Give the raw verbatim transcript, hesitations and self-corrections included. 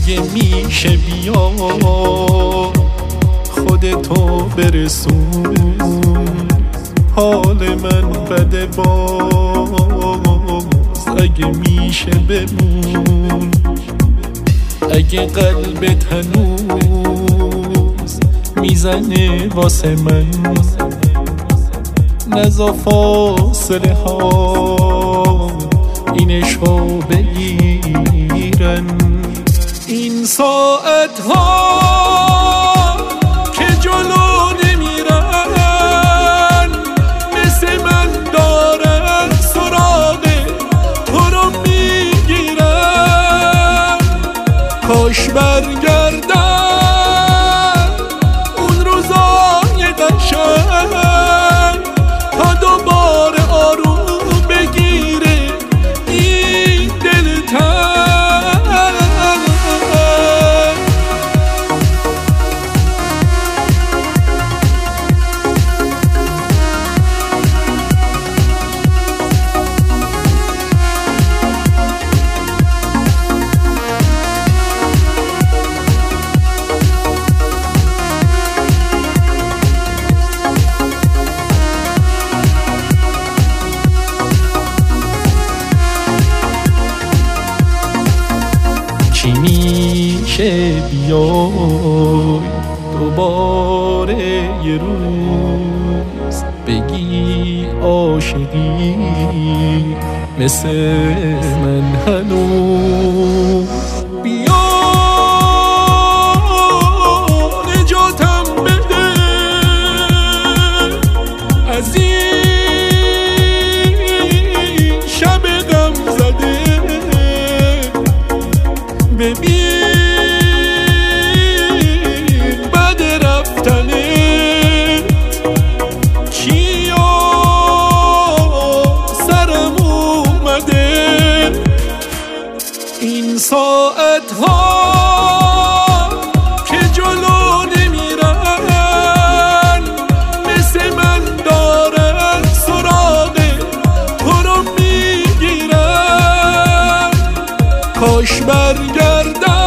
اگه میشه بیا خودتو برسون، حال من بده باز اگه میشه بمون. اگه قلبت هنوز میزنه واسه من، نزا فاصله ها اینشو بگیرن. این ساعت ها که جلو نمیرن مثل من دارن سراغ تو رو میگیرن. کاش برگردن اون روزای قشنگ تا دوباره آروم بگیره این دلتنگ. چی میشه بیای دوباره یه روز بگی عاشقی مثل من هنوز. بیا نجاتم بده از این شب غم زده. ببین بد رفتنه کیا سرم اومده. این ساعت ها که جلو نمیرن مثل من دارن سراغ تو رو میگیرن. کاش برگردن